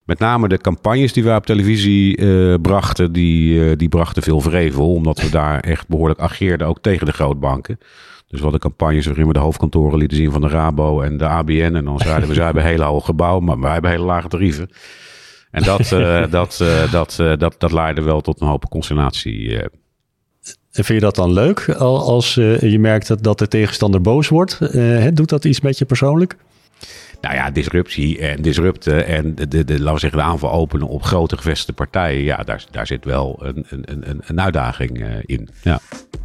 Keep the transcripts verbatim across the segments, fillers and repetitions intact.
met name de campagnes die wij op televisie uh, brachten, die, uh, die brachten veel vrevel. Omdat we daar echt behoorlijk ageerden, ook tegen de grootbanken. Dus we hadden campagnes waarin we de hoofdkantoren lieten zien van de Rabo en de A B N. En dan zeiden we, zij hebben hele hoge gebouwen, maar wij hebben hele lage tarieven. En dat, uh, dat, uh, dat, uh, dat, dat leidde wel tot een hoop consternatie. Uh. En vind je dat dan leuk als uh, je merkt dat, dat de tegenstander boos wordt? Uh, doet dat iets met je persoonlijk? Nou ja, disruptie en disrupten en de, de, de, laten we zeggen, de aanval openen op grote gevestigde partijen. Ja, daar, daar zit wel een, een, een, een uitdaging uh, in. Ja.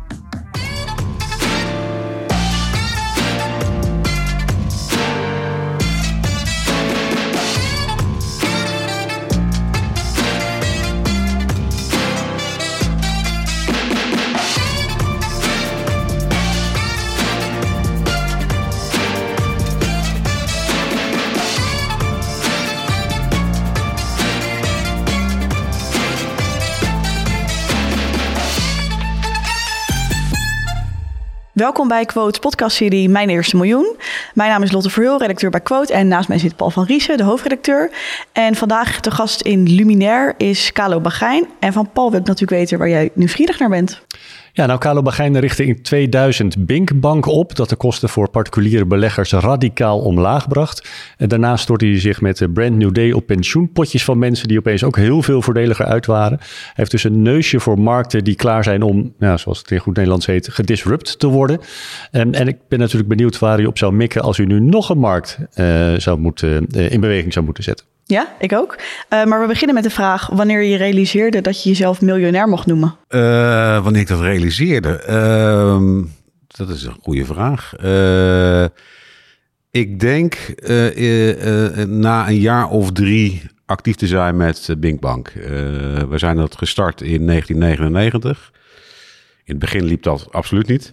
Welkom bij Quote's podcastserie Mijn Eerste Miljoen. Mijn naam is Lotte Verheul, redacteur bij Quote. En naast mij zit Paul van Riesen, de hoofdredacteur. En vandaag de gast in Luminair is Carlo Bagijn. En van Paul wil ik natuurlijk weten waar jij nieuwsgierig naar bent. Ja, nou, Carlo Bagijn richtte in tweeduizend Binkbank op, dat de kosten voor particuliere beleggers radicaal omlaag bracht. En daarna stortte hij zich met Brand New Day op pensioenpotjes van mensen die opeens ook heel veel voordeliger uit waren. Hij heeft dus een neusje voor markten die klaar zijn om, nou, zoals het in goed Nederlands heet, gedisrupt te worden. En, en ik ben natuurlijk benieuwd waar u op zou mikken als u nu nog een markt uh, zou moeten, uh, in beweging zou moeten zetten. Ja, ik ook. Uh, maar we beginnen met de vraag wanneer je realiseerde dat je jezelf miljonair mocht noemen. Uh, wanneer ik dat realiseerde? Uh, dat is een goede vraag. Uh, ik denk uh, uh, uh, na een jaar of drie actief te zijn met Binkbank. Uh, we zijn dat gestart in negentien negenennegentig. In het begin liep dat absoluut niet.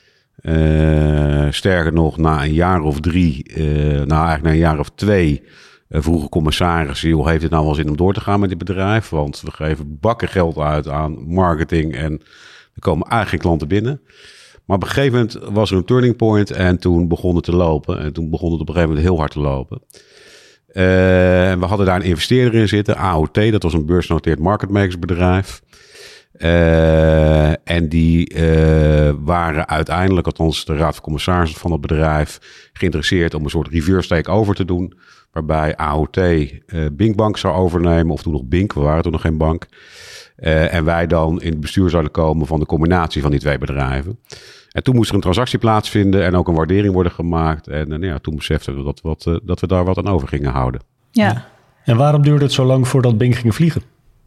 Uh, sterker nog, na een jaar of drie, uh, nou eigenlijk na een jaar of twee... Uh, vroege commissaris, joh, heeft het nou wel zin om door te gaan met dit bedrijf? Want we geven bakken geld uit aan marketing en er komen eigenlijk geen klanten binnen. Maar op een gegeven moment was er een turning point en toen begon het te lopen. En toen begon het op een gegeven moment heel hard te lopen. Uh, we hadden daar een investeerder in zitten, A O T, dat was een beursgenoteerd marketmakersbedrijf. Uh, en die uh, waren uiteindelijk, althans de raad van commissarissen van het bedrijf, geïnteresseerd om een soort reverse takeover te doen. Waarbij A O T uh, Binkbank zou overnemen, of toen nog Bink, we waren toen nog geen bank. Uh, en wij dan in het bestuur zouden komen van de combinatie van die twee bedrijven. En toen moest er een transactie plaatsvinden en ook een waardering worden gemaakt. En uh, nou ja, toen beseften we dat, wat, uh, dat we daar wat aan over gingen houden. Ja. En waarom duurde het zo lang voordat Bink ging vliegen?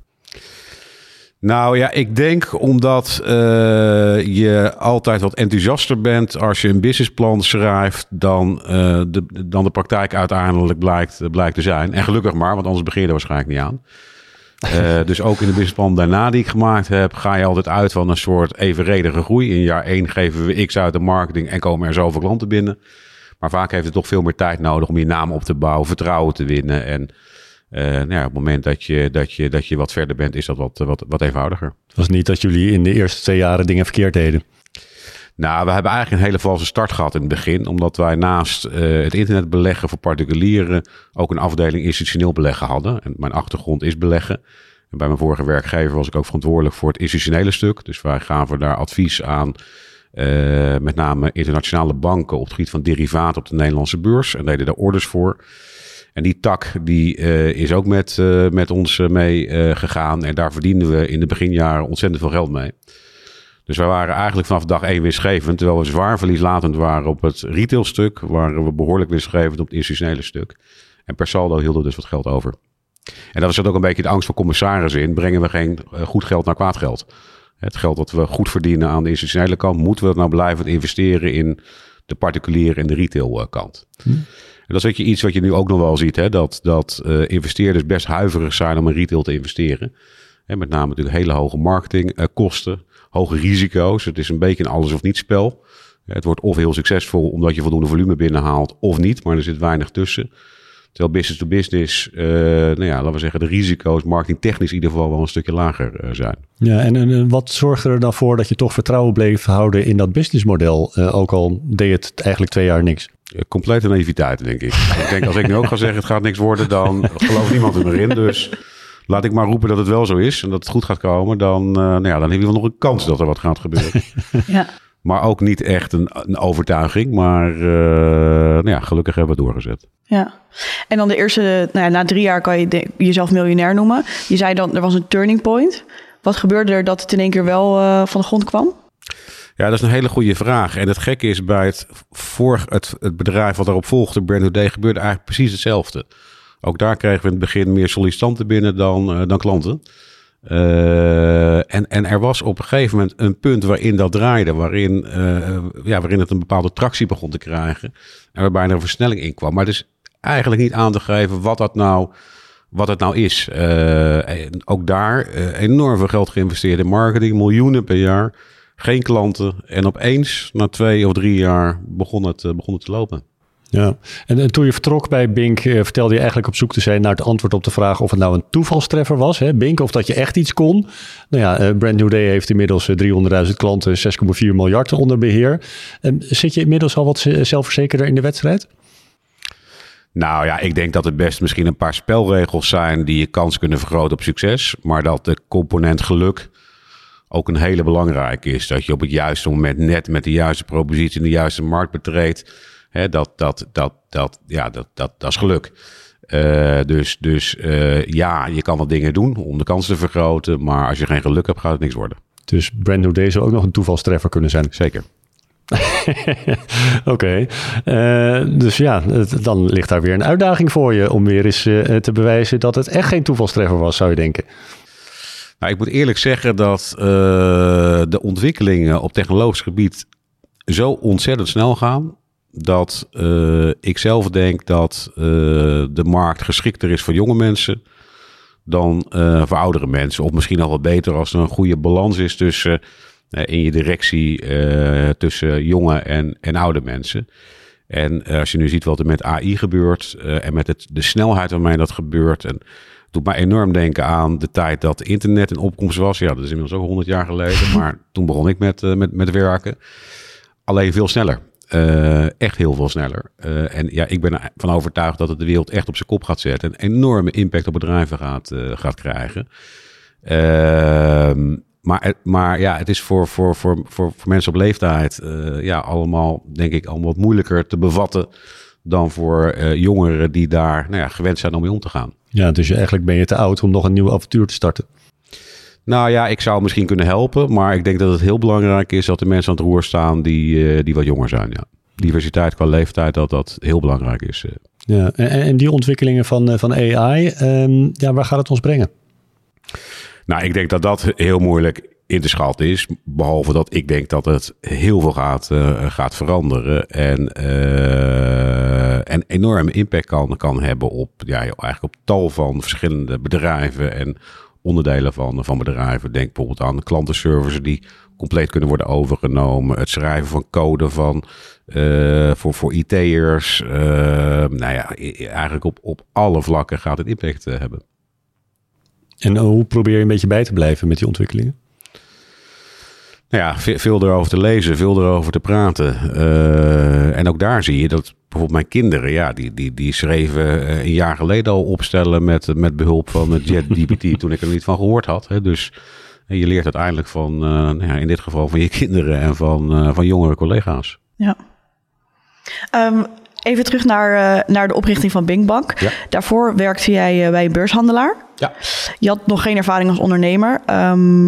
Nou ja, ik denk omdat uh, je altijd wat enthousiaster bent als je een businessplan schrijft dan, uh, de, dan de praktijk uiteindelijk blijkt, blijkt te zijn. En gelukkig maar, want anders begin je er waarschijnlijk niet aan. Uh, dus ook in de businessplan daarna die ik gemaakt heb, ga je altijd uit van een soort evenredige groei. In jaar één geven we x uit de marketing en komen er zoveel klanten binnen. Maar vaak heeft het toch veel meer tijd nodig om je naam op te bouwen, vertrouwen te winnen en... Uh, nou ja, op het moment dat je, dat, je, dat je wat verder bent, is dat wat, wat, wat eenvoudiger. Het was niet dat jullie in de eerste twee jaren dingen verkeerd deden? Nou, we hebben eigenlijk een hele valse start gehad in het begin. Omdat wij naast uh, het internetbeleggen voor particulieren ook een afdeling institutioneel beleggen hadden. En mijn achtergrond is beleggen. En bij mijn vorige werkgever was ik ook verantwoordelijk voor het institutionele stuk. Dus wij gaven daar advies aan, uh, met name internationale banken op het gebied van derivaten op de Nederlandse beurs. En deden daar orders voor. En die tak die uh, is ook met, uh, met ons uh, mee uh, gegaan. En daar verdienden we in de beginjaren ontzettend veel geld mee. Dus wij waren eigenlijk vanaf dag één winstgevend. Terwijl we zwaar verlieslatend waren op het retailstuk. Waren we behoorlijk winstgevend op het institutionele stuk. En per saldo hielden we dus wat geld over. En dat was ook een beetje de angst van commissarissen in. Brengen we geen uh, goed geld naar kwaad geld. Het geld dat we goed verdienen aan de institutionele kant. Moeten we het nou blijven investeren in de particuliere en de retail kant. Hm. En dat is je iets wat je nu ook nog wel ziet. Hè? Dat, dat uh, investeerders best huiverig zijn om in retail te investeren. En met name natuurlijk hele hoge marketingkosten. Uh, hoge risico's. Het is een beetje een alles of niet spel. Ja, het wordt of heel succesvol omdat je voldoende volume binnenhaalt of niet. Maar er zit weinig tussen. Terwijl business to business, uh, nou ja, laten we zeggen, de risico's marketingtechnisch in ieder geval wel een stukje lager uh, zijn. Ja, en, en wat zorgde er dan voor dat je toch vertrouwen bleef houden in dat businessmodel? Uh, ook al deed het eigenlijk twee jaar niks. Complete naïviteit, denk ik. Ik denk, als ik nu ook ga zeggen, het gaat niks worden, dan gelooft niemand er meer in. Dus laat ik maar roepen dat het wel zo is en dat het goed gaat komen. Dan, uh, nou ja, dan heb je wel nog een kans dat er wat gaat gebeuren. Ja. Maar ook niet echt een, een overtuiging. Maar uh, nou ja, gelukkig hebben we het doorgezet. Ja, en dan de eerste, nou ja, na drie jaar kan je de, jezelf miljonair noemen. Je zei dan, er was een turning point. Wat gebeurde er dat het in één keer wel uh, van de grond kwam? Ja, dat is een hele goede vraag. En het gekke is, bij het, voor het, het bedrijf wat daarop volgde, Brand New Day, gebeurde eigenlijk precies hetzelfde. Ook daar kregen we in het begin meer sollicitanten binnen dan, uh, dan klanten. Uh, en, en er was op een gegeven moment een punt waarin dat draaide, waarin, uh, ja, waarin het een bepaalde tractie begon te krijgen. En waarbij er een versnelling in kwam. Maar het is eigenlijk niet aan te geven wat dat nou, wat het nou is. Uh, ook daar uh, enorm veel geld geïnvesteerd in marketing, miljoenen per jaar. Geen klanten. En opeens, na twee of drie jaar, begon het, uh, begon het te lopen. Ja, en, en toen je vertrok bij Bink, uh, vertelde je eigenlijk op zoek te zijn naar het antwoord op de vraag of het nou een toevalstreffer was, hè, Bink, of dat je echt iets kon. Nou ja, uh, Brand New Day heeft inmiddels uh, driehonderdduizend klanten, zes komma vier miljard onder beheer. Uh, zit je inmiddels al wat zelfverzekerder in de wedstrijd? Nou ja, ik denk dat het best misschien een paar spelregels zijn die je kans kunnen vergroten op succes, maar dat de component geluk ook een hele belangrijke is. Dat je op het juiste moment net met de juiste propositie in de juiste markt betreedt. Hè, dat, dat, dat, dat, ja, dat, dat, dat is geluk. Uh, dus dus uh, ja, je kan wat dingen doen om de kans te vergroten. Maar als je geen geluk hebt, gaat het niks worden. Dus Brand New Day zou ook nog een toevalstreffer kunnen zijn? Zeker. Oké, okay. uh, dus ja, het, dan ligt daar weer een uitdaging voor je om weer eens uh, te bewijzen dat het echt geen toevalstreffer was, zou je denken. Nou, ik moet eerlijk zeggen dat uh, de ontwikkelingen op technologisch gebied zo ontzettend snel gaan, dat uh, ik zelf denk dat uh, de markt geschikter is voor jonge mensen dan uh, voor oudere mensen. Of misschien nog wel beter als er een goede balans is tussen uh, in je directie uh, tussen jonge en, en oude mensen. En uh, als je nu ziet wat er met A I gebeurt uh, en met het, de snelheid waarmee dat gebeurt, en doet mij enorm denken aan de tijd dat internet in opkomst was. Ja, dat is inmiddels ook honderd jaar geleden. Maar toen begon ik met, uh, met, met werken. Alleen veel sneller. Uh, echt heel veel sneller. Uh, en ja, ik ben ervan overtuigd dat het de wereld echt op zijn kop gaat zetten. En een enorme impact op bedrijven gaat, uh, gaat krijgen. Uh, maar, maar ja, het is voor, voor, voor, voor, voor mensen op leeftijd uh, ja, allemaal, denk ik, allemaal wat moeilijker te bevatten dan voor uh, jongeren die daar nou ja, gewend zijn om mee om te gaan. Ja, dus eigenlijk ben je te oud om nog een nieuw avontuur te starten. Nou ja, ik zou misschien kunnen helpen, maar ik denk dat het heel belangrijk is dat de mensen aan het roer staan die, uh, die wat jonger zijn. Ja. Diversiteit qua leeftijd, dat dat heel belangrijk is. Ja, en, en die ontwikkelingen van, van A I, um, ja, waar gaat het ons brengen? Nou, ik denk dat dat heel moeilijk in te schatten is. Behalve dat ik denk dat het heel veel gaat, uh, gaat veranderen. En uh, een enorme impact kan, kan hebben op, ja, eigenlijk op tal van verschillende bedrijven en onderdelen van, van bedrijven. Denk bijvoorbeeld aan klantenservices die compleet kunnen worden overgenomen. Het schrijven van code van, uh, voor, voor I T'ers. Uh, nou ja, eigenlijk op, op alle vlakken gaat het impact uh, hebben. En hoe probeer je een beetje bij te blijven met die ontwikkelingen? Nou ja, veel, veel erover te lezen, veel erover te praten. Uh, en ook daar zie je dat bijvoorbeeld mijn kinderen, ja, die, die, die schreven een jaar geleden al opstellen met, met behulp van het ChatGPT toen ik er niet van gehoord had. Hè. Dus je leert uiteindelijk van, uh, nou ja, in dit geval van je kinderen en van, uh, van jongere collega's. Ja. Um, even terug naar, uh, naar de oprichting van Binkbank. Ja. Daarvoor werkte jij uh, bij een beurshandelaar. Ja. Je had nog geen ervaring als ondernemer. Um,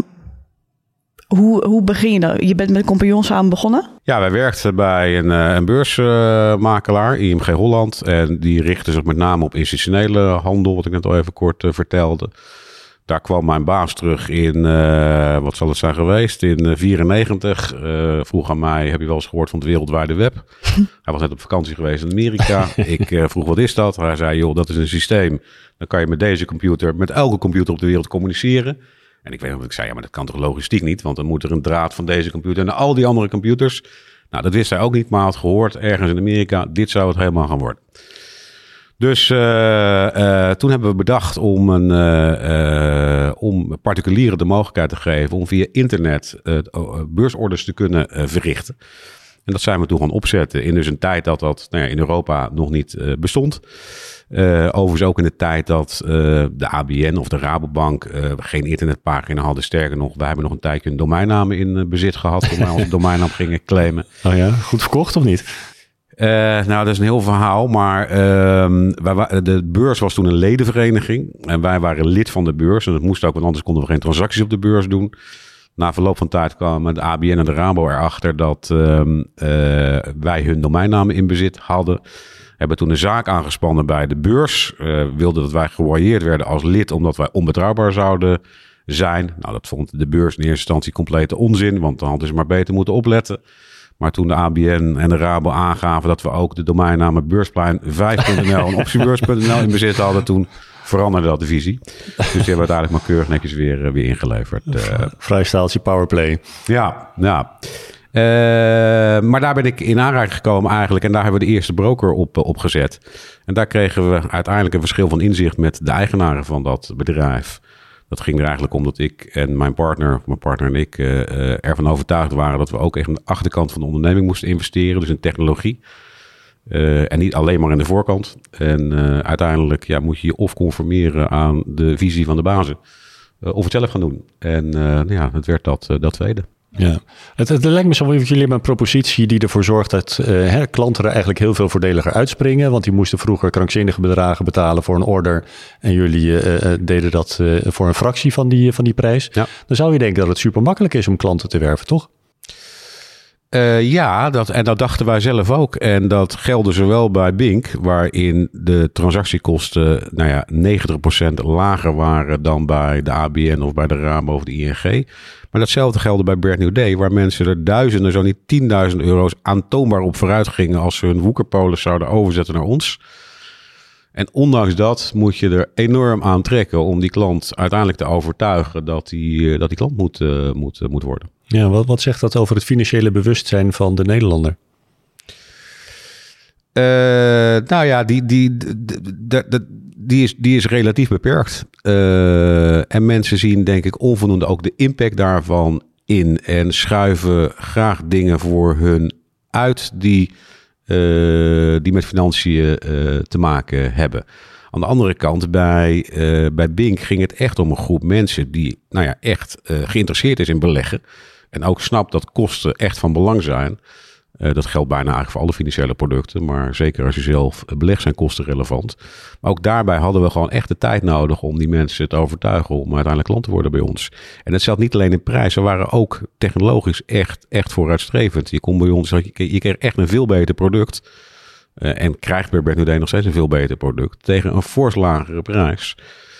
Hoe, hoe begin je dan? Je bent met compagnons samen begonnen? Ja, wij werkten bij een, een beursmakelaar, I M G Holland. En die richtte zich met name op institutionele handel, wat ik net al even kort uh, vertelde. Daar kwam mijn baas terug in, uh, wat zal het zijn geweest, in negentien vierennegentig. Uh, vroeg aan mij, heb je wel eens gehoord van het wereldwijde web? Hij was net op vakantie geweest in Amerika. Ik uh, vroeg, wat is dat? Hij zei, joh, dat is een systeem. Dan kan je met deze computer, met elke computer op de wereld communiceren. En ik weet nog dat ik zei, ja, maar dat kan toch logistiek niet? Want dan moet er een draad van deze computer naar al die andere computers. Nou, dat wist hij ook niet, maar had gehoord ergens in Amerika, dit zou het helemaal gaan worden. Dus uh, uh, toen hebben we bedacht om, een, uh, uh, om particulieren de mogelijkheid te geven om via internet uh, beursorders te kunnen uh, verrichten. En dat zijn we toen gaan opzetten in dus een tijd dat dat nou ja, in Europa nog niet uh, bestond. Uh, overigens ook in de tijd dat uh, de A B N of de Rabobank uh, geen internetpagina hadden. Sterker nog, wij hebben nog een tijdje een domeinnamen in uh, bezit gehad toen wij onze domeinnaam gingen claimen. Oh ja, goed verkocht of niet? Uh, nou, dat is een heel verhaal, maar uh, wij, de beurs was toen een ledenvereniging en wij waren lid van de beurs. En dat moest ook, want anders konden we geen transacties op de beurs doen. Na verloop van tijd kwamen de A B N en de Rabo erachter dat uh, uh, wij hun domeinnamen in bezit hadden. Hebben toen een zaak aangespannen bij de beurs. Uh, wilden dat wij gewaardeerd werden als lid omdat wij onbetrouwbaar zouden zijn. Nou, dat vond de beurs in eerste instantie complete onzin, want dan hadden ze maar beter moeten opletten. Maar toen de A B N en de Rabo aangaven dat we ook de domeinnamen beursplein vijf punt n l en optiebeurs punt n l in bezit hadden, toen veranderde dat de visie. Dus die hebben we uiteindelijk maar keurig netjes weer, weer ingeleverd. Uh, Vrij staaltje powerplay. Ja, ja. Uh, maar daar ben ik in aanraking gekomen eigenlijk. En daar hebben we de eerste broker op, op gezet. En daar kregen we uiteindelijk een verschil van inzicht met de eigenaren van dat bedrijf. Dat ging er eigenlijk om dat ik en mijn partner, mijn partner en ik, uh, ervan overtuigd waren dat we ook echt aan de achterkant van de onderneming moesten investeren. Dus in technologie. Uh, en niet alleen maar in de voorkant. En uh, uiteindelijk ja, moet je je of conformeren aan de visie van de bazen. Uh, of het zelf gaan doen. En uh, ja, het werd dat, uh, dat tweede. Ja, het, het lijkt me zo, jullie hebben een propositie die ervoor zorgt dat uh, hè, klanten er eigenlijk heel veel voordeliger uitspringen. Want die moesten vroeger krankzinnige bedragen betalen voor een order. En jullie uh, uh, deden dat uh, voor een fractie van die, van die prijs. Ja. Dan zou je denken dat het super makkelijk is om klanten te werven, toch? Uh, ja, dat, en dat dachten wij zelf ook. En dat geldde zowel bij Bink, waarin de transactiekosten nou ja, negentig procent lager waren dan bij de A B N of bij de Rabo of de I N G. Maar datzelfde geldde bij Brand New Day, waar mensen er duizenden, zo niet tienduizend euro's aantoonbaar op vooruit gingen als ze hun woekerpolis zouden overzetten naar ons. En ondanks dat moet je er enorm aan trekken om die klant uiteindelijk te overtuigen dat die, dat die klant moet, uh, moet, uh, moet worden. Ja, wat, wat zegt dat over het financiële bewustzijn van de Nederlander? Uh, nou ja, die, die, die, die, die, is, die is relatief beperkt. Uh, en mensen zien denk ik onvoldoende ook de impact daarvan in. En schuiven graag dingen voor hun uit die, uh, die met financiën uh, te maken hebben. Aan de andere kant, bij, uh, bij Bink ging het echt om een groep mensen die nou ja, echt uh, geïnteresseerd is in beleggen. En ook snapt dat kosten echt van belang zijn. Uh, dat geldt bijna eigenlijk voor alle financiële producten. Maar zeker als je zelf belegt zijn kosten relevant. Maar ook daarbij hadden we gewoon echt de tijd nodig om die mensen te overtuigen om uiteindelijk klant te worden bij ons. En dat zat niet alleen in prijs. We waren ook technologisch echt, echt vooruitstrevend. Je kon bij ons, je, je kreeg echt een veel beter product. Uh, en krijgt bij Brand New Day nog steeds een veel beter product. Tegen een fors lagere prijs.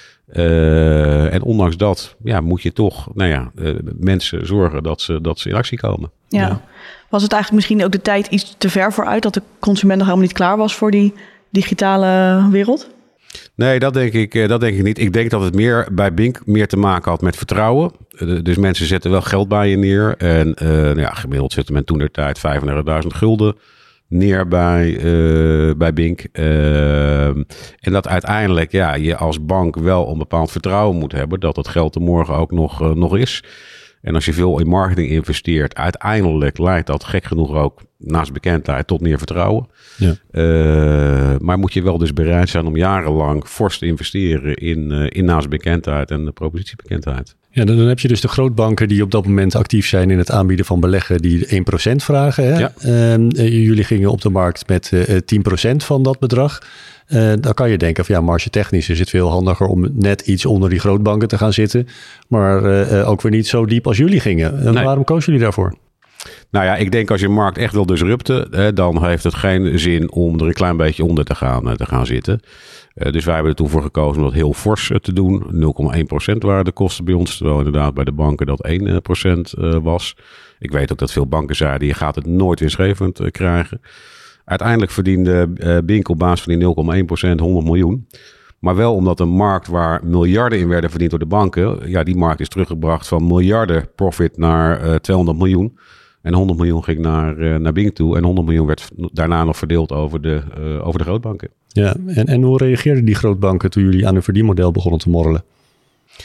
Uh, en ondanks dat ja, moet je toch nou ja, uh, mensen zorgen dat ze, dat ze in actie komen. Ja. ja. Was het eigenlijk misschien ook de tijd iets te ver vooruit dat de consument nog helemaal niet klaar was voor die digitale wereld? Nee, dat denk ik, dat denk ik niet. Ik denk dat het meer bij Bink meer te maken had met vertrouwen. Uh, dus mensen zetten wel geld bij je neer. En uh, nou ja, gemiddeld zette men toen de tijd vijfendertigduizend gulden neer bij, uh, bij Bink. Uh, en dat uiteindelijk ja, je als bank wel een bepaald vertrouwen moet hebben dat dat geld er morgen ook nog, uh, nog is. En als je veel in marketing investeert, uiteindelijk leidt dat gek genoeg ook naast bekendheid tot meer vertrouwen. Ja. Uh, maar moet je wel dus bereid zijn om jarenlang fors te investeren in, uh, in naast bekendheid en de propositiebekendheid. Ja, dan heb je dus de grootbanken die op dat moment actief zijn in het aanbieden van beleggen die één procent vragen. Hè? Ja. Uh, jullie gingen op de markt met uh, tien procent van dat bedrag. Uh, dan kan je denken van ja, marge-technisch is het veel handiger om net iets onder die grootbanken te gaan zitten. Maar uh, ook weer niet zo diep als jullie gingen. En nee. Waarom kozen jullie daarvoor? Nou ja, ik denk als je markt echt wil disrupten, hè, dan heeft het geen zin om er een klein beetje onder te gaan, te gaan zitten. Uh, dus wij hebben er toen voor gekozen om dat heel fors te doen. nul komma één procent waren de kosten bij ons, terwijl inderdaad bij de banken dat één procent uh, was. Ik weet ook dat veel banken zeiden, je gaat het nooit winstgevend uh, krijgen. Uiteindelijk verdiende uh, Bink op basis van die nul komma één procent honderd miljoen. Maar wel omdat een markt waar miljarden in werden verdiend door de banken, ja, die markt is teruggebracht van miljarden profit naar uh, tweehonderd miljoen. En honderd miljoen ging naar, uh, naar Bink toe. En honderd miljoen werd daarna nog verdeeld over de, uh, over de grootbanken. Ja, en, en hoe reageerden die grootbanken toen jullie aan hun verdienmodel begonnen te morrelen?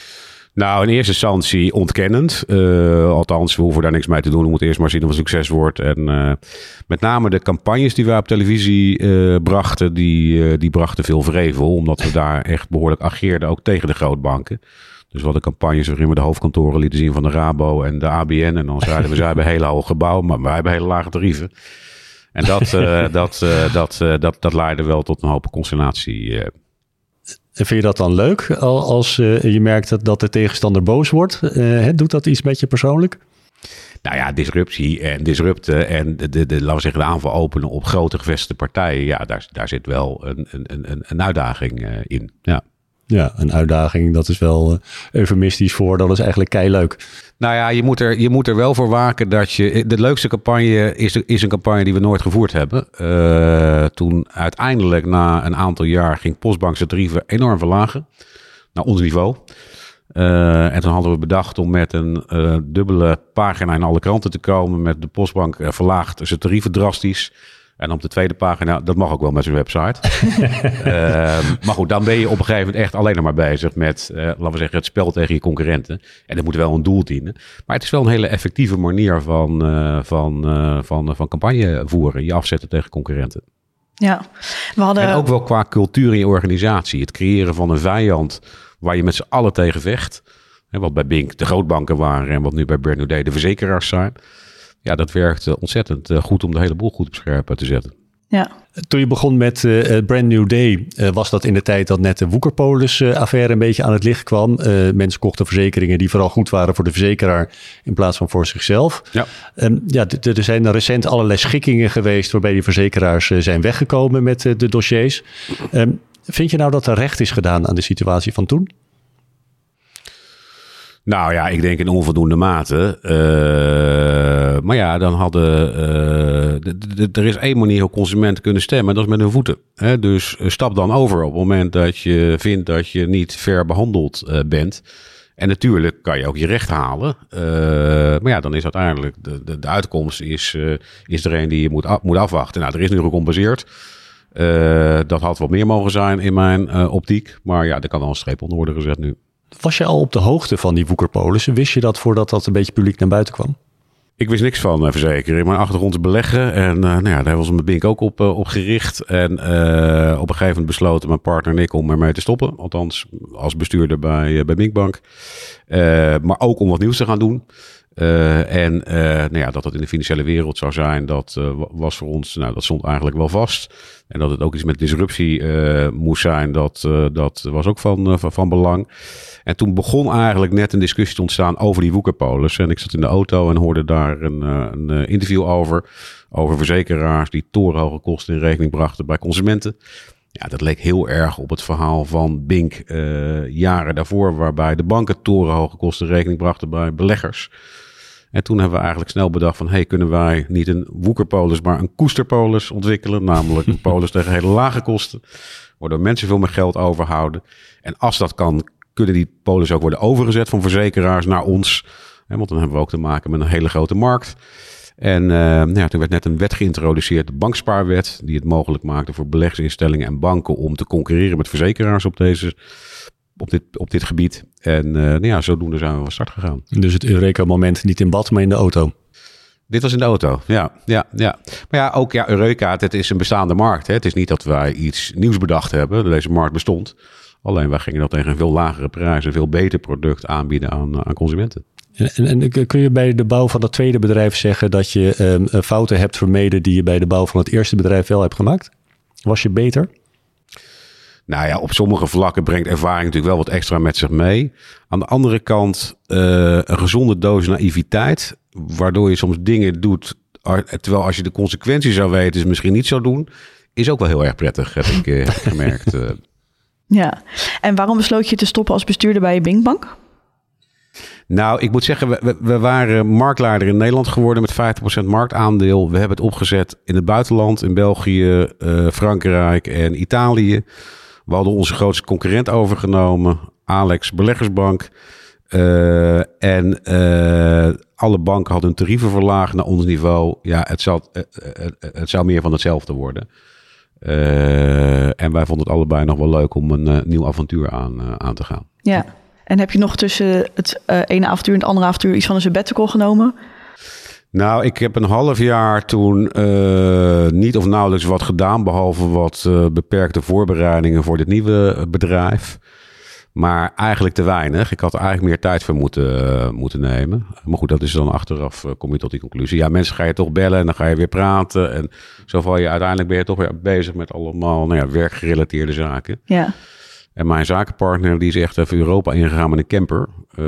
Nou, in eerste instantie ontkennend. Uh, althans, we hoeven daar niks mee te doen. We moeten eerst maar zien of het succes wordt. En uh, met name de campagnes die we op televisie uh, brachten, die, uh, die brachten veel vrevel. Omdat we daar echt behoorlijk ageerden, ook tegen de grootbanken. Dus we hadden campagnes waarin we de hoofdkantoren lieten zien van de Rabo en de A B N. En dan zeiden we, zij hebben hele hoge gebouwen, maar wij hebben hele lage tarieven. En dat, uh, dat, uh, dat, uh, dat, dat leidde wel tot een hoop consternatie. Uh. En vind je dat dan leuk als uh, je merkt dat, dat de tegenstander boos wordt? Uh, doet dat iets met je persoonlijk? Nou ja, disruptie en disrupten en de, de, de, laten we zeggen, de aanval openen op grote gevestigde partijen. Ja, daar, daar zit wel een, een, een, een uitdaging uh, in. Ja. Ja, een uitdaging, dat is wel uh, eufemistisch voor. Dat is eigenlijk keileuk. Nou ja, je moet, er, je moet er wel voor waken dat je... De leukste campagne is, is een campagne die we nooit gevoerd hebben. Uh, toen uiteindelijk na een aantal jaar ging Postbank zijn tarieven enorm verlagen. Naar ons niveau. Uh, en toen hadden we bedacht om met een uh, dubbele pagina in alle kranten te komen. Met de Postbank uh, verlaagt zijn tarieven drastisch. En op de tweede pagina, dat mag ook wel met zijn website. uh, maar goed, dan ben je op een gegeven moment echt alleen nog maar bezig met, uh, laten we zeggen, het spel tegen je concurrenten. En dat moet wel een doel dienen. Maar het is wel een hele effectieve manier van, uh, van, uh, van, van campagne voeren. Je afzetten tegen concurrenten. Ja, we hadden... En ook wel qua cultuur in je organisatie. Het creëren van een vijand waar je met z'n allen tegen vecht. Hè, wat bij Bink de grootbanken waren en wat nu bij Brand New Day de verzekeraars zijn. Ja, dat werkt ontzettend goed om de hele boel goed op scherp te zetten. Ja. Toen je begon met uh, Brand New Day, uh, was dat in de tijd dat net de Woekerpolis-affaire uh, een beetje aan het licht kwam. Uh, mensen kochten verzekeringen die vooral goed waren voor de verzekeraar in plaats van voor zichzelf. Ja, um, ja d- d- er zijn recent allerlei schikkingen geweest waarbij die verzekeraars uh, zijn weggekomen met uh, de dossiers. Um, vind je nou dat er recht is gedaan aan de situatie van toen? Nou ja, ik denk in onvoldoende mate. Uh, maar ja, dan hadden... Uh, d- d- d- er is één manier hoe consumenten kunnen stemmen. Dat is met hun voeten. Hè? Dus uh, stap dan over op het moment dat je vindt dat je niet fair behandeld uh, bent. En natuurlijk kan je ook je recht halen. Uh, maar ja, dan is uiteindelijk de, de, de uitkomst is, uh, is er een die je moet, af, moet afwachten. Nou, er is nu gecompenseerd. Uh, dat had wat meer mogen zijn in mijn uh, optiek. Maar ja, er kan wel een streep onder worden gezet nu. Was je al op de hoogte van die woekerpolissen? Wist je dat voordat dat een beetje publiek naar buiten kwam? Ik wist niks van uh, verzekeren. Mijn achtergrond is beleggen. En uh, nou ja, daar was mijn Bink ook op, uh, op gericht. En uh, op een gegeven moment besloten mijn partner en ik om ermee te stoppen. Althans, als bestuurder bij, uh, bij Binkbank. Uh, maar ook om wat nieuws te gaan doen. Uh, en uh, nou ja, dat het in de financiële wereld zou zijn, dat uh, was voor ons, nou, dat stond eigenlijk wel vast. En dat het ook iets met disruptie uh, moest zijn, dat, uh, dat was ook van, uh, van, van belang. En toen begon eigenlijk net een discussie te ontstaan over die woekerpolis. En ik zat in de auto en hoorde daar een, uh, een interview over. Over verzekeraars die torenhoge kosten in rekening brachten bij consumenten. Ja, dat leek heel erg op het verhaal van Bink uh, jaren daarvoor, waarbij de banken torenhoge kosten in rekening brachten bij beleggers. En toen hebben we eigenlijk snel bedacht van, hey, kunnen wij niet een woekerpolis, maar een koesterpolis ontwikkelen? Namelijk een polis tegen hele lage kosten, waardoor mensen veel meer geld overhouden. En als dat kan, kunnen die polis ook worden overgezet van verzekeraars naar ons. Hè, want dan hebben we ook te maken met een hele grote markt. En uh, nou ja, toen werd net een wet geïntroduceerd, de bankspaarwet, die het mogelijk maakte voor beleggingsinstellingen en banken om te concurreren met verzekeraars op, deze, op, dit, op dit gebied. En uh, nou ja, zodoende zijn we van start gegaan. Dus het Eureka-moment niet in bad, maar in de auto. Dit was in de auto, ja. ja, ja. Maar ja, ook ja, Eureka, het is een bestaande markt. Hè. Het is niet dat wij iets nieuws bedacht hebben. Deze markt bestond. Alleen wij gingen dat tegen een veel lagere prijs, een veel beter product aanbieden aan, aan consumenten. En, en, en kun je bij de bouw van dat tweede bedrijf zeggen dat je um, fouten hebt vermeden die je bij de bouw van het eerste bedrijf wel hebt gemaakt? Was je beter? Nou ja, op sommige vlakken brengt ervaring natuurlijk wel wat extra met zich mee. Aan de andere kant uh, een gezonde dosis naïviteit, waardoor je soms dingen doet, terwijl als je de consequenties zou weten, is het misschien niet zo doen, is ook wel heel erg prettig, heb ik, uh, heb ik gemerkt. Uh. Ja, en waarom besloot je te stoppen als bestuurder bij Binkbank? Nou, ik moet zeggen, we, we waren marktleider in Nederland geworden met vijftig procent marktaandeel. We hebben het opgezet in het buitenland, in België, uh, Frankrijk en Italië. We hadden onze grootste concurrent overgenomen, Alex Beleggersbank. Uh, en uh, alle banken hadden hun tarieven verlaagd naar ons niveau. Ja, het zou, uh, uh, uh, het zou meer van hetzelfde worden. Uh, en wij vonden het allebei nog wel leuk om een uh, nieuw avontuur aan, uh, aan te gaan. Ja. En heb je nog tussen het uh, ene avontuur en het andere avontuur iets van een sabbatical genomen? Nou, ik heb een half jaar toen uh, niet of nauwelijks wat gedaan, behalve wat uh, beperkte voorbereidingen voor dit nieuwe bedrijf. Maar eigenlijk te weinig. Ik had er eigenlijk meer tijd voor moeten, uh, moeten nemen. Maar goed, dat is dan achteraf, uh, kom je tot die conclusie. Ja, mensen ga je toch bellen en dan ga je weer praten. En zo val je uiteindelijk ben je toch weer bezig met allemaal nou ja, werkgerelateerde zaken. Ja. En mijn zakenpartner die is echt even Europa ingegaan met een camper.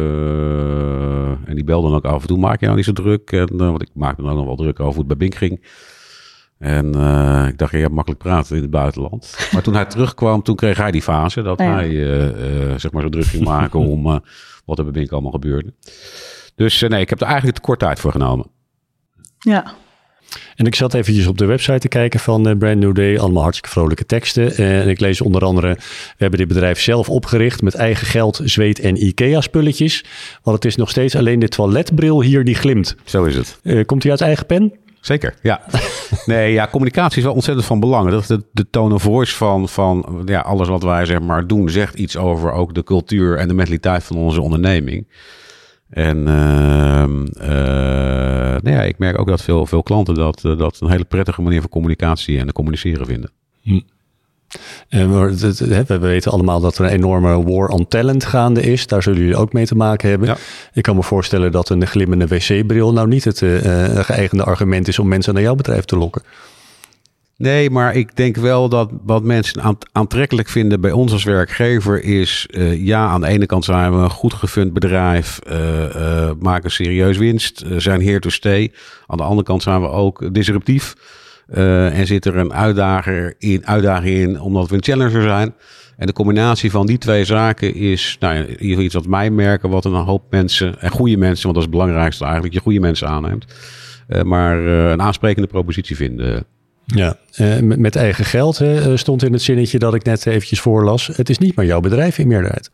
Uh, en die belde dan ook af en toe, maak je nou niet zo druk? En, uh, want ik maakte me dan nog wel druk over hoe het bij Bink ging. En uh, ik dacht, je hebt makkelijk praten in het buitenland. Maar toen hij terugkwam, toen kreeg hij die fase dat ja. hij uh, uh, zeg maar zo druk ging maken om uh, wat er bij Bink allemaal gebeurde. Dus uh, nee, ik heb er eigenlijk te kort tijd voor genomen. Ja. En ik zat eventjes op de website te kijken van uh, Brand New Day. Allemaal hartstikke vrolijke teksten. Uh, en ik lees onder andere, we hebben dit bedrijf zelf opgericht met eigen geld, zweet en IKEA-spulletjes. Want het is nog steeds alleen de toiletbril hier die glimt. Zo is het. Uh, komt u uit eigen pen? Zeker, ja. Nee, ja, communicatie is wel ontzettend van belang. Dat is de, de tone of voice van, van ja, alles wat wij zeg maar doen, zegt iets over ook de cultuur en de mentaliteit van onze onderneming. En uh, uh, nou ja, ik merk ook dat veel, veel klanten dat, uh, dat een hele prettige manier van communicatie en communiceren vinden. Hm. En we, we weten allemaal dat er een enorme war on talent gaande is. Daar zullen jullie ook mee te maken hebben. Ja. Ik kan me voorstellen dat een glimmende wc-bril nou niet het uh, geëigende argument is om mensen naar jouw bedrijf te lokken. Nee, maar ik denk wel dat wat mensen aantrekkelijk vinden bij ons als werkgever is... Uh, ja, aan de ene kant zijn we een goed gefund bedrijf, uh, uh, maken serieus winst, uh, zijn here to stay. Aan de andere kant zijn we ook disruptief. Uh, en zit er een uitdager in, uitdaging in omdat we een challenger zijn. En de combinatie van die twee zaken is nou, in ieder geval iets wat mij merken, wat een hoop mensen, en goede mensen, want dat is het belangrijkste eigenlijk, je goede mensen aanneemt. Uh, maar uh, een aansprekende propositie vinden. Ja, uh, met, met eigen geld hè, stond in het zinnetje dat ik net eventjes voorlas. Het is niet maar jouw bedrijf in meerderheid.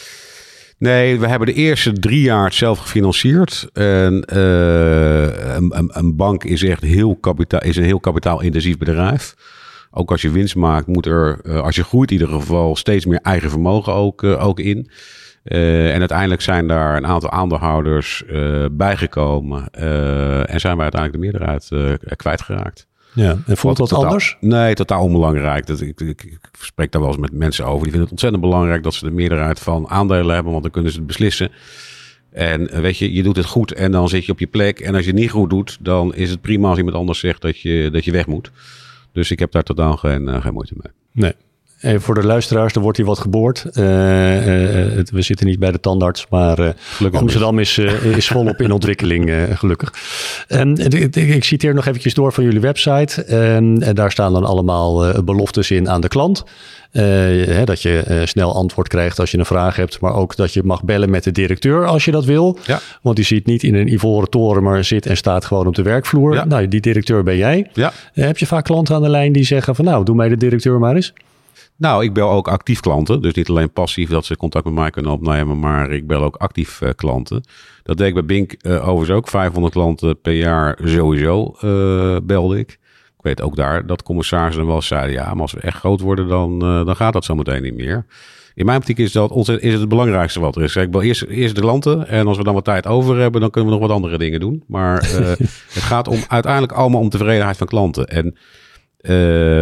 Nee, we hebben de eerste drie jaar het zelf gefinancierd. En uh, een, een bank is echt heel kapitaal, is een heel kapitaalintensief bedrijf. Ook als je winst maakt, moet er, uh, als je groeit in ieder geval, steeds meer eigen vermogen ook, uh, ook in. Uh, en uiteindelijk zijn daar een aantal aandeelhouders uh, bijgekomen. Uh, en zijn wij uiteindelijk de meerderheid uh, kwijtgeraakt. Ja, en voelt dat totaal, anders? Nee, totaal onbelangrijk. Dat, ik, ik, ik spreek daar wel eens met mensen over. Die vinden het ontzettend belangrijk dat ze de meerderheid van aandelen hebben, want dan kunnen ze het beslissen. En weet je, je doet het goed en dan zit je op je plek. En als je het niet goed doet, dan is het prima als iemand anders zegt dat je, dat je weg moet. Dus ik heb daar totaal geen, uh, geen moeite mee. Nee. Even voor de luisteraars, er wordt hier wat geboord. Uh, uh, het, we zitten niet bij de tandarts, maar uh, Amsterdam is, uh, is volop in ontwikkeling, uh, gelukkig. Um, ik, ik citeer nog eventjes door van jullie website. Um, en daar staan dan allemaal uh, beloftes in aan de klant. Uh, hè, dat je uh, snel antwoord krijgt als je een vraag hebt, maar ook dat je mag bellen met de directeur als je dat wil. Ja. Want die zit niet in een ivoren toren, maar zit en staat gewoon op de werkvloer. Ja. Nou, die directeur ben jij. Ja. Uh, heb je vaak klanten aan de lijn die zeggen van nou, doe mij de directeur maar eens? Nou, ik bel ook actief klanten. Dus niet alleen passief dat ze contact met mij kunnen opnemen, maar ik bel ook actief uh, klanten. Dat deed ik bij Bink uh, overigens ook. vijfhonderd klanten per jaar sowieso uh, belde ik. Ik weet ook daar dat commissarissen wel zeiden, ja, maar als we echt groot worden, dan, uh, dan gaat dat zo meteen niet meer. In mijn optiek is dat ontzettend, is het, het belangrijkste wat er is. Ik bel eerst, eerst de klanten en als we dan wat tijd over hebben, dan kunnen we nog wat andere dingen doen. Maar uh, het gaat om uiteindelijk allemaal om tevredenheid van klanten. En Uh,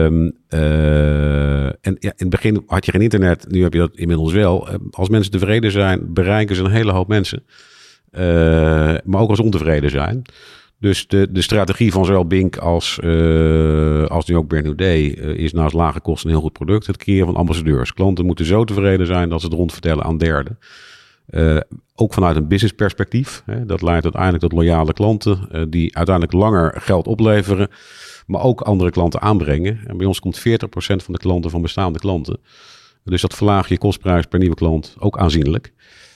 uh, en ja, in het begin had je geen internet, nu heb je dat inmiddels wel. Als mensen tevreden zijn, bereiken ze een hele hoop mensen. Uh, maar ook als ontevreden zijn. Dus de, de strategie van zowel Bink als, uh, als nu ook Brand New Day uh, is naast lage kosten een heel goed product. Het creëren van ambassadeurs. Klanten moeten zo tevreden zijn dat ze het rondvertellen aan derden. Uh, ook vanuit een business perspectief. Hè, dat leidt uiteindelijk tot loyale klanten uh, die uiteindelijk langer geld opleveren. Maar ook andere klanten aanbrengen. En bij ons komt veertig procent van de klanten van bestaande klanten. Dus dat verlaagt je kostprijs per nieuwe klant ook aanzienlijk.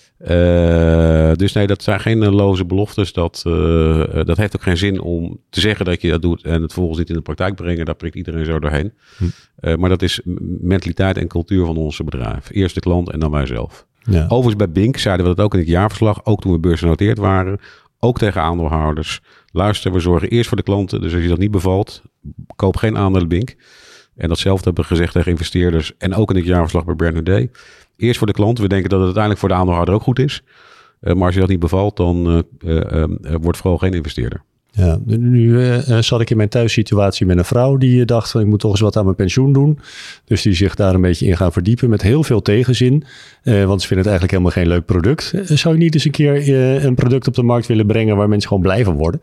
Uh, dus nee, dat zijn geen uh, loze beloftes. Dat, uh, dat heeft ook geen zin om te zeggen dat je dat doet en het volgens niet in de praktijk brengen. Daar prikt iedereen zo doorheen. Hm. Uh, maar dat is mentaliteit en cultuur van ons bedrijf. Eerst de klant en dan wij zelf. Ja. Overigens bij Bink zeiden we dat ook in het jaarverslag. Ook toen we beursgenoteerd waren. Ook tegen aandeelhouders. Luister, we zorgen eerst voor de klanten. Dus als je dat niet bevalt, koop geen aandelen Bink. En datzelfde hebben we gezegd tegen investeerders. En ook in het jaarverslag bij Brand New Day. Eerst voor de klant. We denken dat het uiteindelijk voor de aandeelhouder ook goed is. Uh, maar als je dat niet bevalt, dan uh, uh, uh, wordt vooral geen investeerder. Ja, nu uh, zat ik in mijn thuissituatie met een vrouw die uh, dacht van ik moet toch eens wat aan mijn pensioen doen. Dus die zich daar een beetje in gaan verdiepen met heel veel tegenzin. Uh, want ze vinden het eigenlijk helemaal geen leuk product. Uh, zou je niet eens een keer uh, een product op de markt willen brengen waar mensen gewoon blij van worden?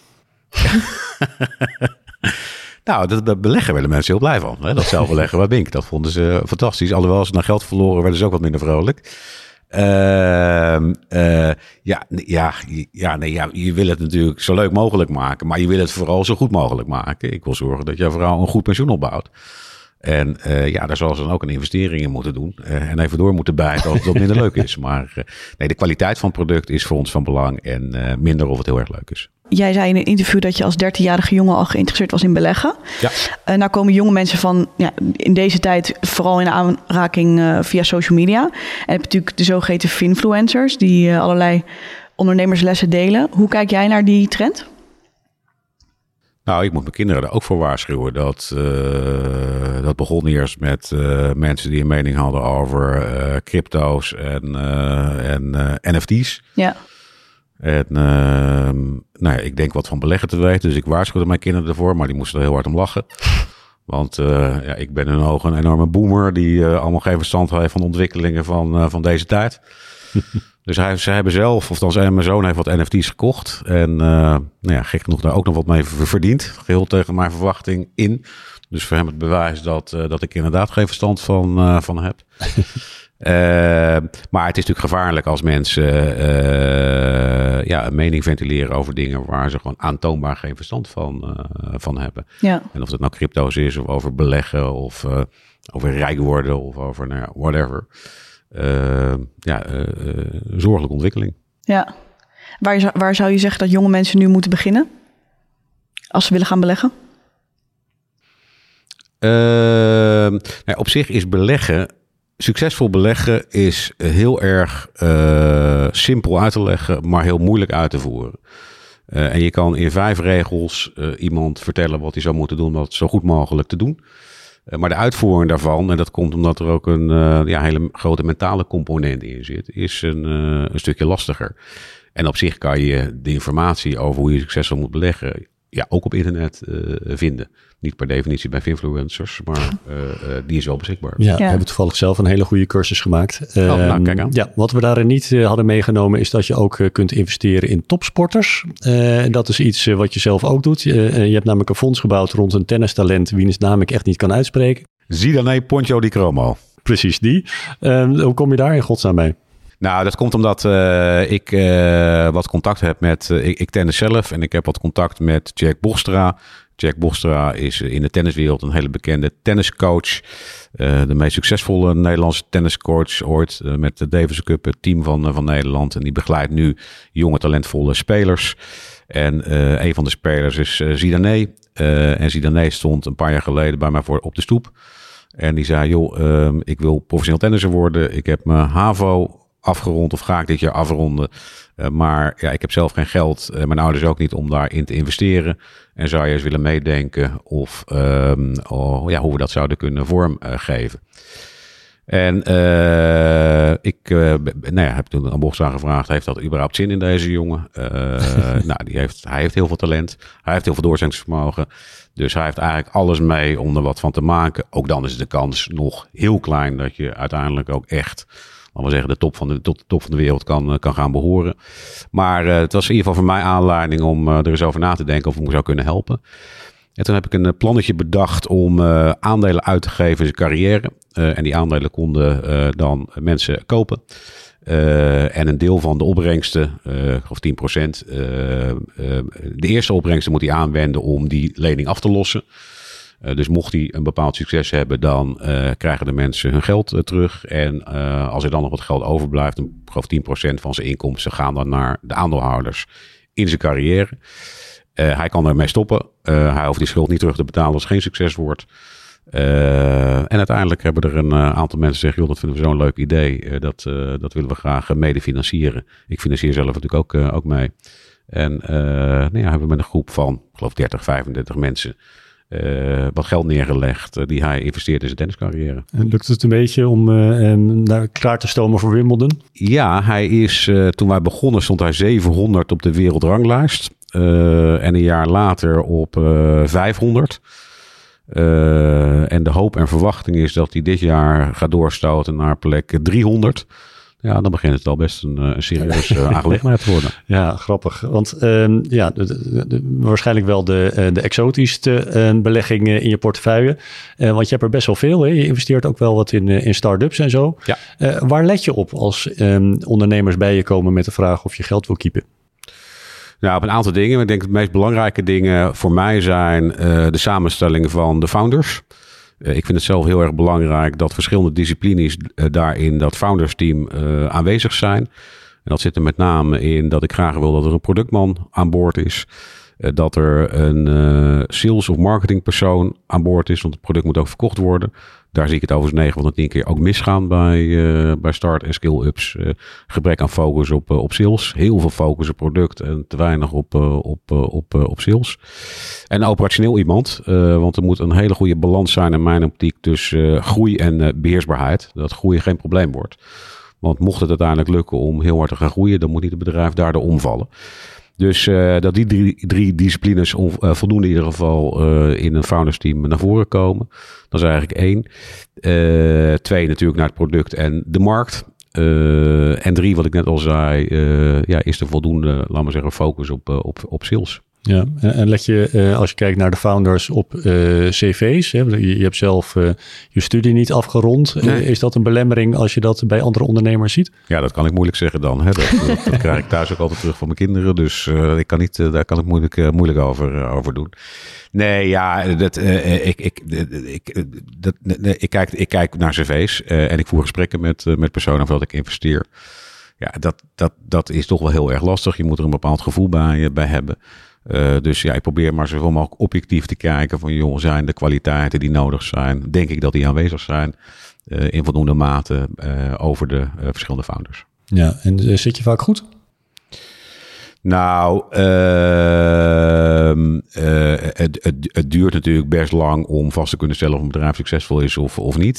Nou, dat, dat beleggen werden mensen heel blij van. Hè? Dat zelf beleggen bij Bink. Dat vonden ze fantastisch. Alhoewel ze naar geld verloren, werden ze ook wat minder vrolijk. Uh, uh, ja, ja, ja, nee, ja, je wil het natuurlijk zo leuk mogelijk maken. Maar je wil het vooral zo goed mogelijk maken. Ik wil zorgen dat jouw vrouw een goed pensioen opbouwt. En uh, ja, daar zal ze dan ook een investering in moeten doen. Uh, en even door moeten bijten als het wat minder leuk is. Maar uh, nee, de kwaliteit van het product is voor ons van belang. En uh, minder of het heel erg leuk is. Jij zei in een interview dat je als dertienjarige jongen al geïnteresseerd was in beleggen. Ja. Uh, nou komen jonge mensen van ja, in deze tijd vooral in aanraking uh, via social media. En je hebt natuurlijk de zogeheten finfluencers die uh, allerlei ondernemerslessen delen. Hoe kijk jij naar die trend? Nou, ik moet mijn kinderen er ook voor waarschuwen. Dat, uh, dat begon eerst met uh, mensen die een mening hadden over uh, crypto's en, uh, en uh, N F T's. Ja. En uh, nou ja, ik denk wat van beleggen te weten. Dus ik waarschuwde mijn kinderen ervoor, maar die moesten er heel hard om lachen. Want uh, ja, ik ben in hun ogen een enorme boomer die uh, allemaal geen verstand heeft van de ontwikkelingen van, uh, van deze tijd. Dus hij, ze hebben zelf, of dan zijn mijn zoon heeft wat N F T's gekocht. En uh, nou ja, gek genoeg daar ook nog wat mee verdiend. Geheel tegen mijn verwachting in. Dus voor hem het bewijs dat, uh, dat ik inderdaad geen verstand van, uh, van heb. Uh, maar het is natuurlijk gevaarlijk als mensen uh, ja, een mening ventileren over dingen waar ze gewoon aantoonbaar geen verstand van, uh, van hebben. Ja. En of het nou crypto's is of over beleggen of uh, over rijk worden of over nou ja, whatever. Uh, ja, uh, uh, zorgelijke ontwikkeling. Ja. Waar, waar zou je zeggen dat jonge mensen nu moeten beginnen? Als ze willen gaan beleggen? Uh, nou, op zich is beleggen, succesvol beleggen is heel erg uh, simpel uit te leggen, maar heel moeilijk uit te voeren. Uh, en je kan in vijf regels uh, iemand vertellen wat hij zou moeten doen om dat zo goed mogelijk te doen. Uh, maar de uitvoering daarvan, en dat komt omdat er ook een uh, ja, hele grote mentale component in zit, is een, uh, een stukje lastiger. En op zich kan je de informatie over hoe je succesvol moet beleggen ja, ook op internet uh, vinden. Niet per definitie bij influencers, maar uh, uh, die is wel beschikbaar. Ja, ja, we hebben toevallig zelf een hele goede cursus gemaakt. Oh, uh, nou, kijk aan. Ja, wat we daarin niet uh, hadden meegenomen is dat je ook uh, kunt investeren in topsporters. Uh, dat is iets uh, wat je zelf ook doet. Uh, je hebt namelijk een fonds gebouwd rond een tennistalent, wiens naam ik echt niet kan uitspreken. Zidane Poncho Di Cromo. Precies die. Uh, hoe kom je daar in godsnaam mee? Nou, dat komt omdat uh, ik uh, wat contact heb met... Uh, ik, ik tennis zelf en ik heb wat contact met Jack Bostra. Jack Bostra is in de tenniswereld een hele bekende tenniscoach. Uh, de meest succesvolle Nederlandse tenniscoach ooit. Uh, met de Davis Cup, het team van, uh, van Nederland. En die begeleidt nu jonge talentvolle spelers. En uh, een van de spelers is uh, Zidane. Uh, en Zidane stond een paar jaar geleden bij mij voor op de stoep. En die zei, joh, uh, ik wil professioneel tennisser worden. Ik heb mijn HAVO afgerond of ga ik dit jaar afronden. Uh, maar ja, ik heb zelf geen geld. Uh, mijn ouders ook niet om daarin te investeren. En zou je eens willen meedenken of um, oh, ja, hoe we dat zouden kunnen vormgeven. Uh, en uh, ik uh, nou ja, heb toen aan Bostra gevraagd, heeft dat überhaupt zin in deze jongen? Uh, nou, die heeft, hij heeft heel veel talent. Hij heeft heel veel doorzettingsvermogen. Dus hij heeft eigenlijk alles mee om er wat van te maken. Ook dan is de kans nog heel klein dat je uiteindelijk ook echt, laten we zeggen, de top van de, tot de top van de wereld kan, kan gaan behoren. Maar uh, het was in ieder geval voor mij aanleiding om uh, er eens over na te denken of ik me zou kunnen helpen. En toen heb ik een plannetje bedacht om uh, aandelen uit te geven in zijn carrière. Uh, en die aandelen konden uh, dan mensen kopen. Uh, en een deel van de opbrengsten, uh, of tien procent, uh, uh, de eerste opbrengsten moet hij aanwenden om die lening af te lossen. Uh, dus mocht hij een bepaald succes hebben, dan uh, krijgen de mensen hun geld uh, terug. En uh, als er dan nog wat geld overblijft, dan geloof tien procent van zijn inkomsten gaan dan naar de aandeelhouders in zijn carrière. Uh, hij kan ermee stoppen. Uh, hij hoeft die schuld niet terug te betalen als het geen succes wordt. Uh, en uiteindelijk hebben er een uh, aantal mensen gezegd, joh, dat vinden we zo'n leuk idee. Uh, dat, uh, dat willen we graag uh, mede financieren. Ik financier zelf natuurlijk ook, uh, ook mee. En uh, nou ja, hebben we met een groep van, ik geloof dertig, vijfendertig mensen uh, wat geld neergelegd uh, die hij investeert in zijn tenniscarrière. En lukt het een beetje om uh, daar klaar te stomen voor Wimbledon? Ja, hij is, uh, toen wij begonnen stond hij zevenhonderd op de wereldranglijst. Uh, en een jaar later op uh, vijfhonderd. Uh, en de hoop en verwachting is dat hij dit jaar gaat doorstoten naar plek driehonderd. Ja, dan begint het al best een, een serieuze uh, aangelegenheid te worden. Ja, grappig. Want uh, ja, de, de, de, waarschijnlijk wel de, de exotischste uh, belegging in je portefeuille. Uh, want je hebt er best wel veel. Hè? Je investeert ook wel wat in, in start-ups en zo. Ja. Uh, waar let je op als um, ondernemers bij je komen met de vraag of je geld wil keepen? Nou, op een aantal dingen. Ik denk dat de meest belangrijke dingen voor mij zijn uh, de samenstelling van de founders. Uh, ik vind het zelf heel erg belangrijk dat verschillende disciplines uh, daarin dat founders team uh, aanwezig zijn. En dat zit er met name in dat ik graag wil dat er een productman aan boord is. Uh, dat er een uh, sales of marketingpersoon aan boord is, want het product moet ook verkocht worden. Daar zie ik het overigens negen van de tien keer ook misgaan bij, uh, bij start- en skill-ups. Uh, gebrek aan focus op, uh, op sales. Heel veel focus op product en te weinig op, uh, op, uh, op, uh, op sales. En operationeel iemand. Uh, want er moet een hele goede balans zijn in mijn optiek tussen uh, groei en uh, beheersbaarheid. Dat groeien geen probleem wordt. Want mocht het uiteindelijk lukken om heel hard te gaan groeien, dan moet niet het bedrijf daardoor omvallen. Dus uh, dat die drie, drie disciplines on, uh, voldoende in ieder geval uh, in een founders team naar voren komen. Dat is eigenlijk één. Uh, twee natuurlijk naar het product en de markt. Uh, en drie, wat ik net al zei, uh, ja, is er voldoende, laten we zeggen, focus op, uh, op, op sales. Ja, en let je, uh, als je kijkt naar de founders op uh, cv's, hè, je, je hebt zelf uh, je studie niet afgerond. Nee. Uh, is dat een belemmering als je dat bij andere ondernemers ziet? Ja, dat kan ik moeilijk zeggen dan. Hè. Dat, dat, dat krijg ik thuis ook altijd terug van mijn kinderen. Dus uh, ik kan niet, uh, daar kan ik moeilijk, uh, moeilijk over, uh, over doen. Nee, ja, dat, uh, ik, ik, ik, dat, nee, ik, kijk, ik kijk naar cv's uh, en ik voer gesprekken met, uh, met personen of dat ik investeer. Ja, dat, dat, dat is toch wel heel erg lastig. Je moet er een bepaald gevoel bij, bij hebben. Uh, dus ja, ik probeer maar zoveel mogelijk objectief te kijken van, joh, zijn de kwaliteiten die nodig zijn, denk ik dat die aanwezig zijn uh, in voldoende mate uh, over de uh, verschillende founders. Ja, en uh, zit je vaak goed? Nou, uh, uh, het, het, het duurt natuurlijk best lang om vast te kunnen stellen of een bedrijf succesvol is of, of niet.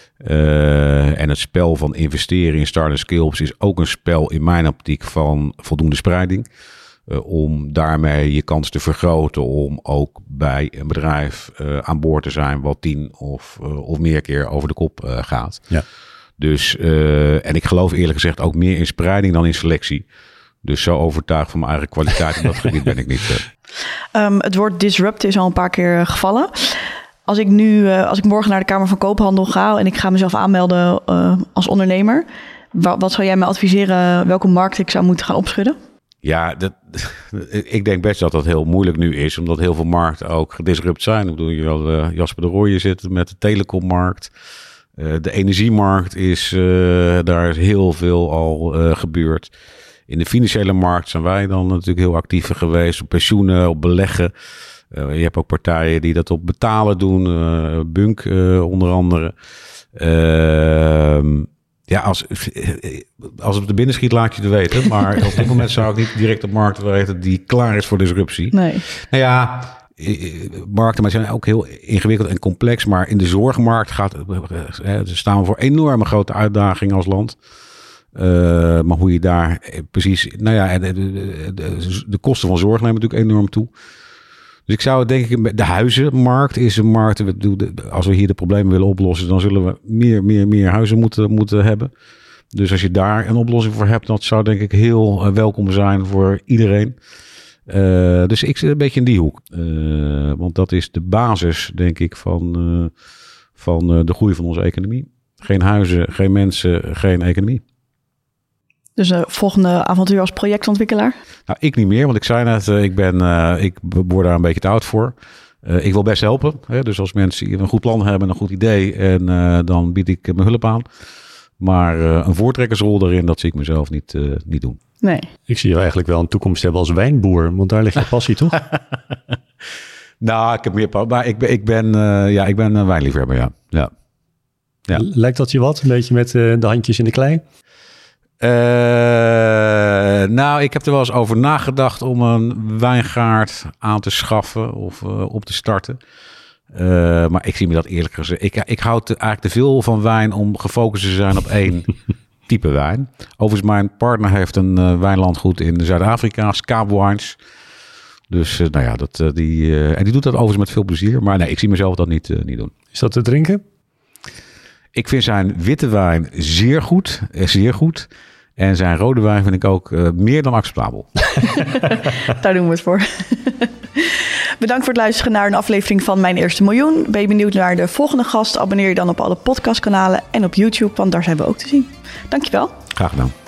Uh, en het spel van investeren in start- en scale-ups is ook een spel in mijn optiek van voldoende spreiding. Uh, om daarmee je kans te vergroten om ook bij een bedrijf uh, aan boord te zijn wat tien of, uh, of meer keer over de kop uh, gaat. Ja. Dus, uh, en ik geloof eerlijk gezegd ook meer in spreiding dan in selectie. Dus zo overtuigd van mijn eigen kwaliteit in dat gebied ben ik niet. Uh. Um, het woord disrupt is al een paar keer gevallen. Als ik nu, uh, als ik morgen naar de Kamer van Koophandel ga en ik ga mezelf aanmelden uh, als ondernemer, wat, wat zou jij me adviseren welke markt ik zou moeten gaan opschudden? Ja, dat, ik denk best dat dat heel moeilijk nu is, omdat heel veel markten ook gedisrupt zijn. Ik bedoel, je wel, uh, Jasper de Rooije zit met de telecommarkt. Uh, de energiemarkt is, uh, daar is heel veel al uh, gebeurd. In de financiële markt zijn wij dan natuurlijk heel actief geweest. Op pensioenen, op beleggen. Uh, je hebt ook partijen die dat op betalen doen. Uh, Bunk uh, onder andere. Uh, Ja, als, als het op de binnen schiet, laat je het weten. Maar op dit moment zou ik niet direct op markt weten die klaar is voor disruptie. Nee. Nou ja, markten zijn ook heel ingewikkeld en complex. Maar in de zorgmarkt gaat, staan we voor enorme grote uitdagingen als land. Uh, maar hoe je daar precies... Nou ja, de, de, de, de kosten van zorg nemen natuurlijk enorm toe. Dus ik zou denk ik, de huizenmarkt is een markt. Als we hier de problemen willen oplossen, dan zullen we meer, meer, meer huizen moeten, moeten hebben. Dus als je daar een oplossing voor hebt, dat zou denk ik heel uh, welkom zijn voor iedereen. Uh, dus ik zit een beetje in die hoek. Uh, want dat is de basis, denk ik, van, uh, van uh, de groei van onze economie. Geen huizen, geen mensen, geen economie. Dus de volgende avontuur als projectontwikkelaar? Nou, ik niet meer, want ik zei net, uh, ik, ben, uh, ik word daar een beetje te oud voor. Uh, ik wil best helpen. Hè? Dus als mensen een goed plan hebben, een goed idee, en uh, dan bied ik mijn hulp aan. Maar uh, een voortrekkersrol daarin, dat zie ik mezelf niet, uh, niet doen. Nee. Ik zie jou eigenlijk wel een toekomst hebben als wijnboer, want daar ligt je passie, toch? Nou, ik heb meer, maar ik ben, ik ben, uh, ja, ik ben een wijnliefhebber, ja. Ja. Ja. Lijkt dat je wat? Een beetje met uh, de handjes in de klei? Uh, nou, ik heb er wel eens over nagedacht om een wijngaard aan te schaffen of uh, op te starten. Uh, maar ik zie me dat eerlijk gezegd. Ik, ik houd eigenlijk te veel van wijn om gefocust te zijn op één type wijn. Overigens, mijn partner heeft een uh, wijnlandgoed in Zuid-Afrika, Scape Wines. Dus uh, nou ja, dat, uh, die, uh, en die doet dat overigens met veel plezier. Maar nee, ik zie mezelf dat niet, uh, niet doen. Is dat te drinken? Ik vind zijn witte wijn zeer goed. Zeer goed. En zijn rode wijn vind ik ook uh, meer dan acceptabel. Daar doen we het voor. Bedankt voor het luisteren naar een aflevering van Mijn Eerste Miljoen. Ben je benieuwd naar de volgende gast? Abonneer je dan op alle podcastkanalen en op YouTube, want daar zijn we ook te zien. Dankjewel. Graag gedaan.